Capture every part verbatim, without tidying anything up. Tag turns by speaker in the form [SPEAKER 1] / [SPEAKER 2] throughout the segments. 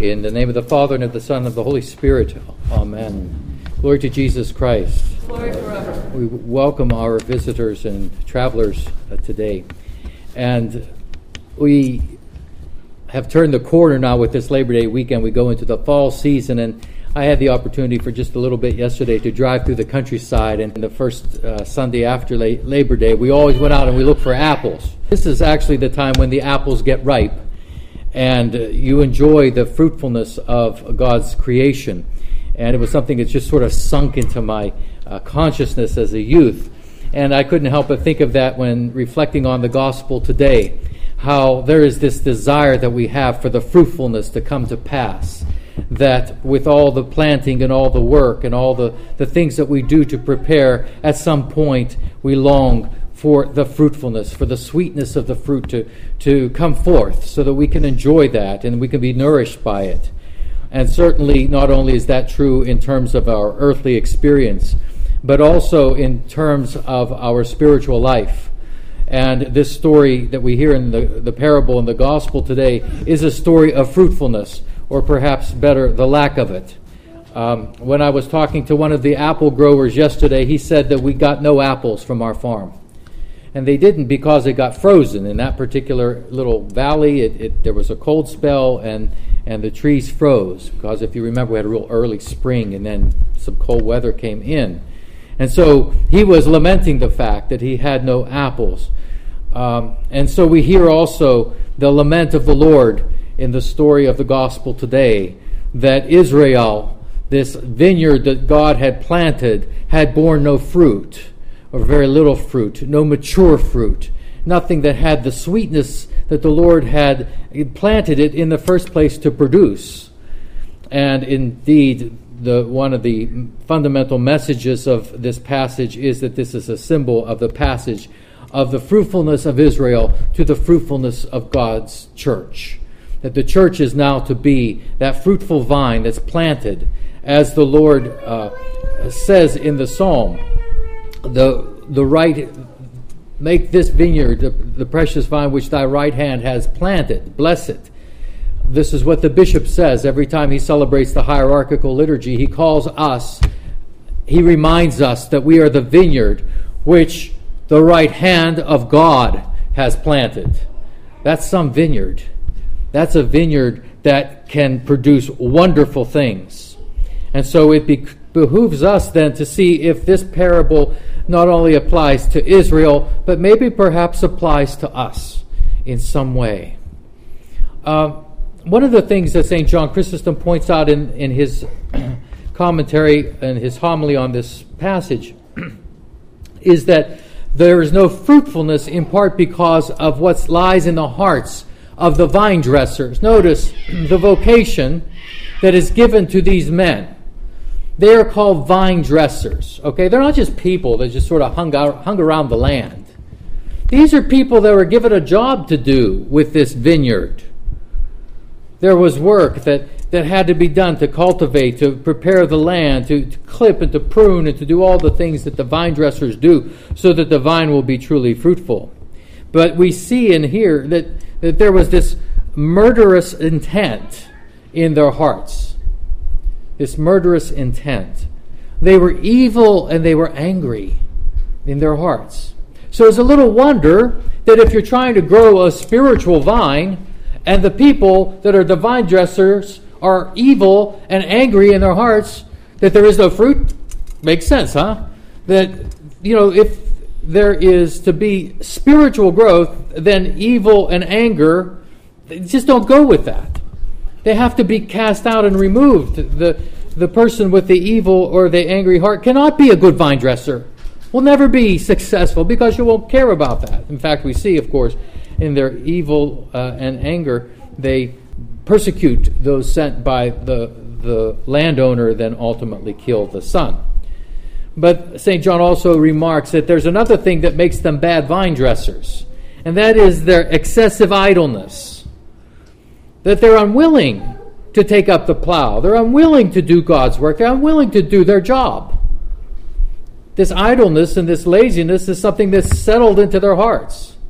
[SPEAKER 1] In the name of the Father, and of the Son, and of the Holy Spirit. Amen. Glory to Jesus Christ.
[SPEAKER 2] Glory forever.
[SPEAKER 1] We welcome our visitors and travelers uh, today. And we have turned the corner now with this Labor Day weekend. We go into the fall season, and I had the opportunity for just a little bit yesterday to drive through the countryside. And the first uh, Sunday after La- Labor Day, we always went out and we looked for apples. This is actually the time when the apples get ripe, and uh, you enjoy the fruitfulness of God's creation. And it was something that just sort of sunk into my uh, consciousness as a youth. And I couldn't help but think of that when reflecting on the gospel today, how there is this desire that we have for the fruitfulness to come to pass, that with all the planting and all the work and all the, the things that we do to prepare, at some point we long for the fruitfulness, for the sweetness of the fruit to, to come forth so that we can enjoy that and we can be nourished by it. And certainly not only is that true in terms of our earthly experience, but also in terms of our spiritual life. And this story that we hear in the, the parable in the gospel today is a story of fruitfulness, or perhaps better, the lack of it. Um, when I was talking to one of the apple growers yesterday, he said that we got no apples from our farm. And they didn't because it got frozen in that particular little valley. It, it, there was a cold spell, and, and the trees froze. Because if you remember, we had a real early spring, and then some cold weather came in. And so he was lamenting the fact that he had no apples. Um, and so we hear also the lament of the Lord in the story of the gospel today, that Israel, this vineyard that God had planted, had borne no fruit, or very little fruit, no mature fruit, nothing that had the sweetness that the Lord had planted it in the first place to produce. And indeed, the one of the fundamental messages of this passage is that this is a symbol of the passage of the fruitfulness of Israel to the fruitfulness of God's church. That the church is now to be that fruitful vine that's planted, as the Lord uh, says in the psalm, the the right, make this vineyard, the, the precious vine which thy right hand has planted, bless it. This is what the bishop says every time he celebrates the hierarchical liturgy. He calls us, he reminds us that we are the vineyard which the right hand of God has planted. That's some vineyard. That's a vineyard that can produce wonderful things. And so it be- behooves us then to see if this parable not only applies to Israel, but maybe perhaps applies to us in some way. Uh, one of the things that Saint John Chrysostom points out in, in his commentary and his homily on this passage is that there is no fruitfulness in part because of what lies in the hearts of the vine dressers. Notice the vocation that is given to these men. They are called vine dressers. Okay, they're not just people that just sort of hung out, hung around the land. These are people that were given a job to do with this vineyard. There was work that, that had to be done to cultivate, to prepare the land, to, to clip and to prune and to do all the things that the vine dressers do so that the vine will be truly fruitful. But we see and hear that, that there was this murderous intent in their hearts. This murderous intent. They were evil and they were angry in their hearts. So it's a little wonder that if you're trying to grow a spiritual vine and the people that are the vine dressers are evil and angry in their hearts, that there is no fruit. Makes sense, huh? That, you know, if there is to be spiritual growth, then evil and anger, they just don't go with that. They have to be cast out and removed. The, the person with the evil or the angry heart cannot be a good vine dresser. Will never be successful because you won't care about that. In fact, we see, of course, in their evil uh, and anger, they persecute those sent by the, the landowner, then ultimately kill the son. But Saint John also remarks that there's another thing that makes them bad vine dressers, and that is their excessive idleness. That they're unwilling to take up the plow. They're unwilling to do God's work. They're unwilling to do their job. This idleness and this laziness is something that's settled into their hearts.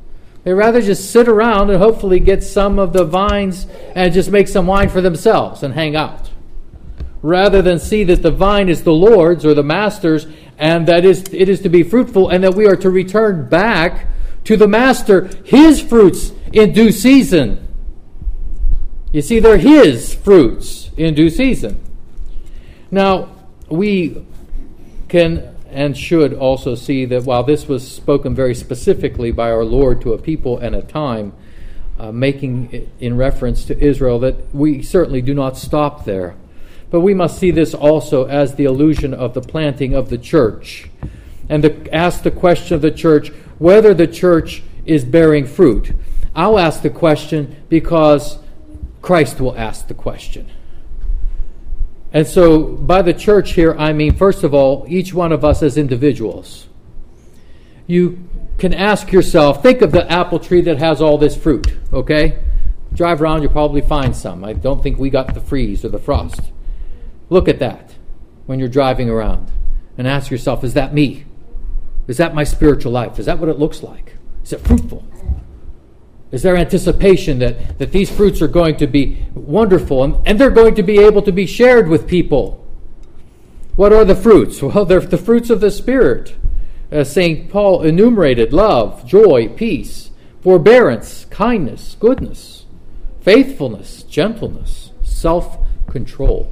[SPEAKER 1] They rather just sit around and hopefully get some of the vines and just make some wine for themselves and hang out, rather than see that the vine is the Lord's or the Master's, and that is it is to be fruitful, and that we are to return back to the Master His fruits in due season. You see, they're His fruits in due season. Now, we can and should also see that while this was spoken very specifically by our Lord to a people and a time, uh, making it in reference to Israel, that we certainly do not stop there. But we must see this also as the allusion of the planting of the church, and the, ask the question of the church whether the church is bearing fruit. I'll ask the question because Christ will ask the question. And so by the church here, I mean, first of all, each one of us as individuals. You can ask yourself, think of the apple tree that has all this fruit, okay? Drive around, you'll probably find some. I don't think we got the freeze or the frost. Look at that when you're driving around and ask yourself, is that me? Is that my spiritual life? Is that what it looks like? Is it fruitful? Is there anticipation that, that these fruits are going to be wonderful and, and they're going to be able to be shared with people? What are the fruits? Well, they're the fruits of the Spirit. As Saint Paul enumerated: love, joy, peace, forbearance, kindness, goodness, faithfulness, gentleness, self-control.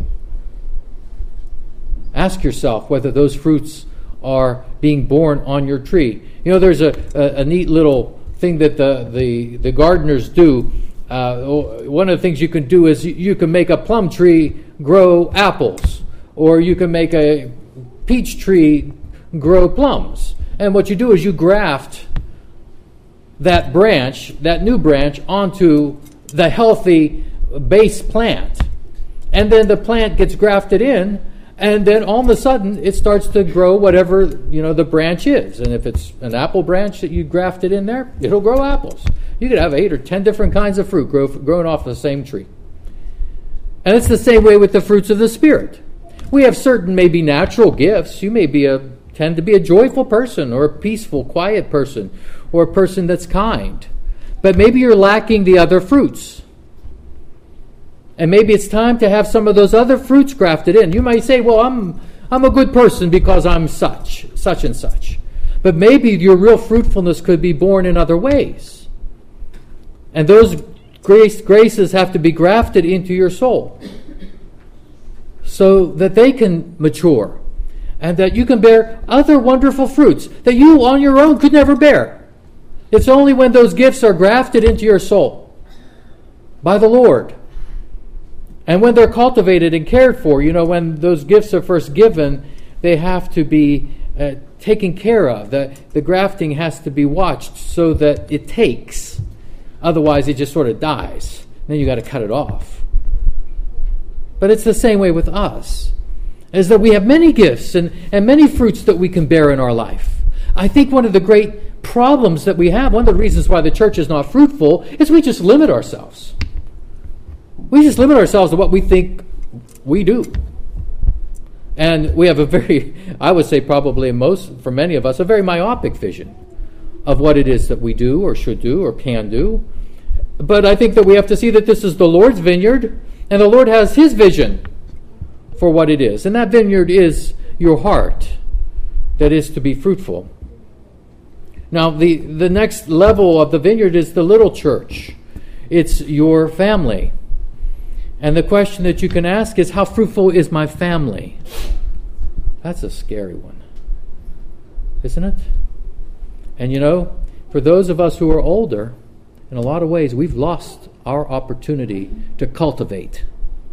[SPEAKER 1] Ask yourself whether those fruits are being borne on your tree. You know, there's a, a, a neat little thing that the, the, the gardeners do. Uh, one of the things you can do is you, you can make a plum tree grow apples, or you can make a peach tree grow plums. And what you do is you graft that branch, that new branch, onto the healthy base plant. And then the plant gets grafted in, and then all of a sudden it starts to grow whatever, you know, the branch is. And if it's an apple branch that you grafted in there, it'll grow apples. You could have eight or ten different kinds of fruit grow, growing off the same tree. And it's the same way with the fruits of the Spirit. We have certain maybe natural gifts. You may be a tend to be a joyful person, or a peaceful, quiet person, or a person that's kind. But maybe you're lacking the other fruits. And maybe it's time to have some of those other fruits grafted in. You might say, well, I'm I'm a good person because I'm such, such and such. But maybe your real fruitfulness could be born in other ways. And those grace, graces have to be grafted into your soul so that they can mature and that you can bear other wonderful fruits that you on your own could never bear. It's only when those gifts are grafted into your soul by the Lord, and when they're cultivated and cared for. You know, when those gifts are first given, they have to be uh, taken care of. The, the grafting has to be watched so that it takes. Otherwise, it just sort of dies. Then you got to cut it off. But it's the same way with us, is that we have many gifts and, and many fruits that we can bear in our life. I think one of the great problems that we have, one of the reasons why the church is not fruitful, is we just limit ourselves. We just limit ourselves to what we think we do. And we have a very, I would say probably most, for many of us, a very myopic vision of what it is that we do or should do or can do. But I think that we have to see that this is the Lord's vineyard, and the Lord has His vision for what it is. And that vineyard is your heart that is to be fruitful. Now, the, the next level of the vineyard is the little church. It's your family. And the question that you can ask is, how fruitful is my family? That's a scary one, isn't it? And you know, for those of us who are older, in a lot of ways, we've lost our opportunity to cultivate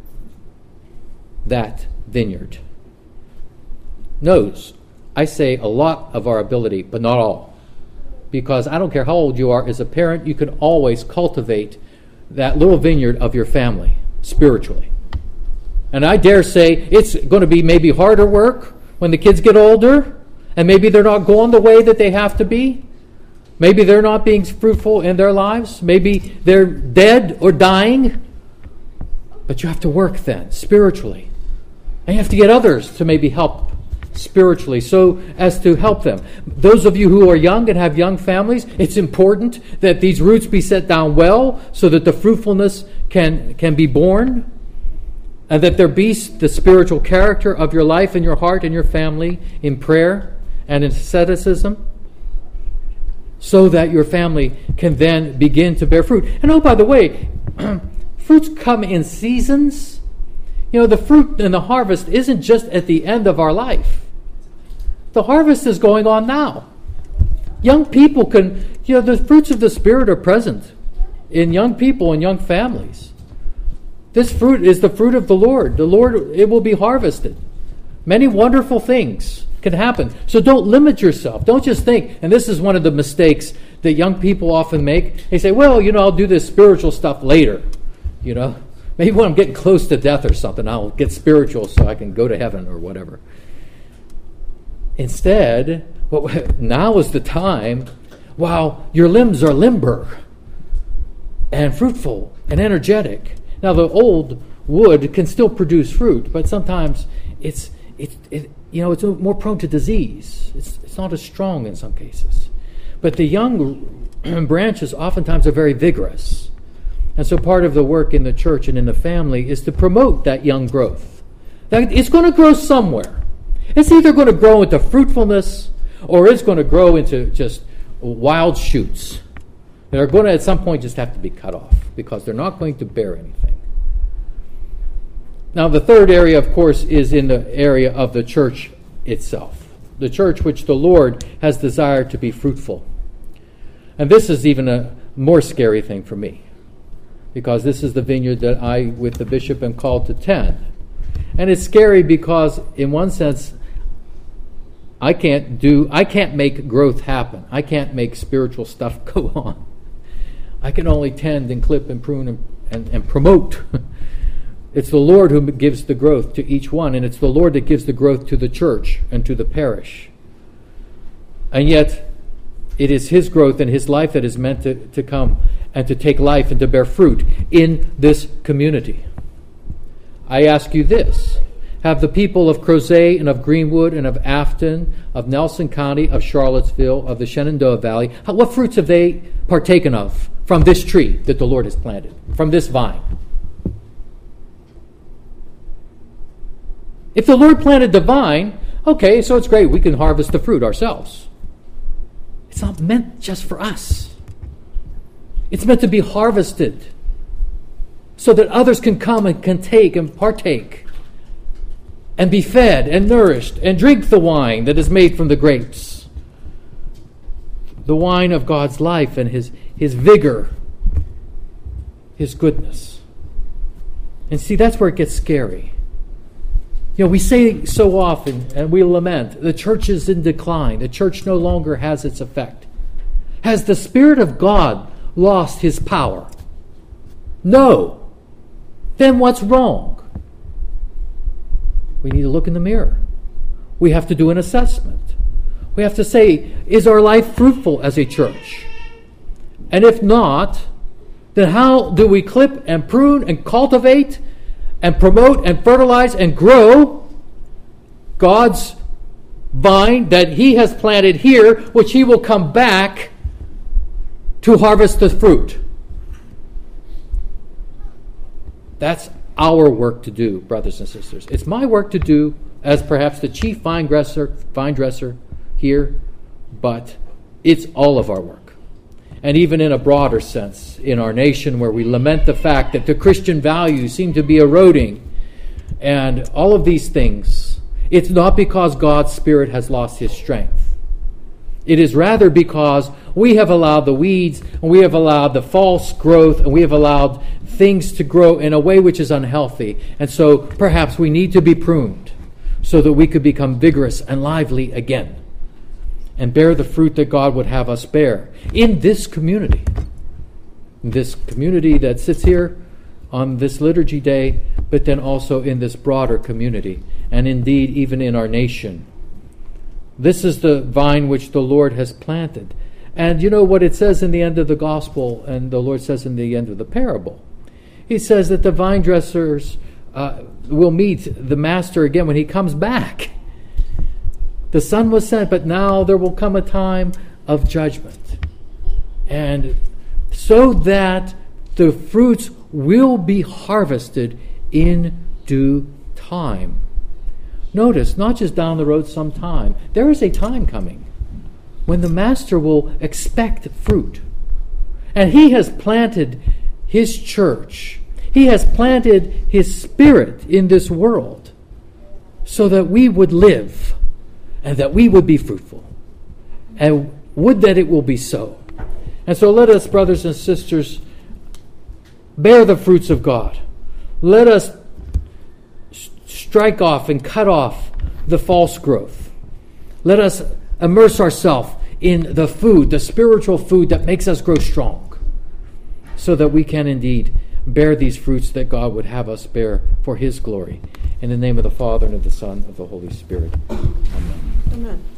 [SPEAKER 1] that vineyard. Notice, I say a lot of our ability, but not all. Because I don't care how old you are, as a parent, you can always cultivate that little vineyard of your family spiritually. And I dare say it's going to be maybe harder work when the kids get older, and maybe they're not going the way that they have to be. Maybe they're not being fruitful in their lives. Maybe they're dead or dying. But you have to work then, spiritually. And you have to get others to maybe help spiritually so as to help them. Those of you who are young and have young families, it's important that these roots be set down well so that the fruitfulness can, can be born, and that there be the spiritual character of your life and your heart and your family in prayer and in asceticism, so that your family can then begin to bear fruit. And oh, by the way, fruits come in seasons. You know, the fruit and the harvest isn't just at the end of our life. The harvest is going on now. Young people can, you know, the fruits of the Spirit are present in young people and young families. This fruit is the fruit of the Lord. The Lord, it will be harvested. Many wonderful things can happen. So don't limit yourself. Don't just think, and this is one of the mistakes that young people often make. They say, well, you know, I'll do this spiritual stuff later. You know, maybe when I'm getting close to death or something, I'll get spiritual so I can go to heaven or whatever. Instead, well, now is the time while your limbs are limber and fruitful and energetic. Now, the old wood can still produce fruit, but sometimes it's it, it you know it's more prone to disease. It's it's not as strong in some cases. But the young branches oftentimes are very vigorous. And so part of the work in the church and in the family is to promote that young growth. That it's going to grow somewhere. It's either going to grow into fruitfulness or it's going to grow into just wild shoots that are going to at some point just have to be cut off because they're not going to bear anything. Now, the third area, of course, is in the area of the church itself. The church which the Lord has desired to be fruitful. And this is even a more scary thing for me, because this is the vineyard that I, with the bishop, am called to tend. And it's scary because, in one sense, I can't do, I can't make growth happen. I can't make spiritual stuff go on. I can only tend and clip and prune and, and, and promote. It's the Lord who gives the growth to each one, and it's the Lord that gives the growth to the church and to the parish. And yet, it is His growth and His life that is meant to, to come and to take life and to bear fruit in this community. I ask you this: have the people of Crozet and of Greenwood and of Afton, of Nelson County, of Charlottesville, of the Shenandoah Valley, what fruits have they partaken of from this tree that the Lord has planted, from this vine? If the Lord planted the vine, okay, so it's great. We can harvest the fruit ourselves. It's not meant just for us. It's meant to be harvested so that others can come and can take and partake and be fed and nourished and drink the wine that is made from the grapes. The wine of God's life and His, His vigor, His goodness. And see, that's where it gets scary. You know, we say so often, and we lament, the church is in decline. The church no longer has its effect. Has the Spirit of God lost His power? No. Then what's wrong? We need to look in the mirror. We have to do an assessment. We have to say, is our life fruitful as a church? And if not, then how do we clip and prune and cultivate and promote and fertilize and grow God's vine that He has planted here, which He will come back to harvest the fruit? That's our work to do, brothers and sisters. It's my work to do as perhaps the chief vine dresser, vine dresser here, but it's all of our work. And even in a broader sense, in our nation where we lament the fact that the Christian values seem to be eroding and all of these things, it's not because God's Spirit has lost His strength. It is rather because we have allowed the weeds and we have allowed the false growth and we have allowed things to grow in a way which is unhealthy. And so perhaps we need to be pruned so that we could become vigorous and lively again and bear the fruit that God would have us bear in this community. This community that sits here on this liturgy day, but then also in this broader community, and indeed even in our nation. This is the vine which the Lord has planted. And you know what it says in the end of the gospel, and the Lord says in the end of the parable? He says that the vine dressers uh, will meet the master again when he comes back. The Son was sent, but now there will come a time of judgment. And so that the fruits will be harvested in due time. Notice, not just down the road sometime. There is a time coming when the Master will expect fruit. And he has planted his church. He has planted his Spirit in this world so that we would live and that we would be fruitful. And would that it will be so. And so let us, brothers and sisters, bear the fruits of God. Let us strike off and cut off the false growth. Let us immerse ourselves in the food, the spiritual food that makes us grow strong, so that we can indeed bear these fruits that God would have us bear for his glory. In the name of the Father, and of the Son, and of the Holy Spirit. Amen.
[SPEAKER 2] Amen.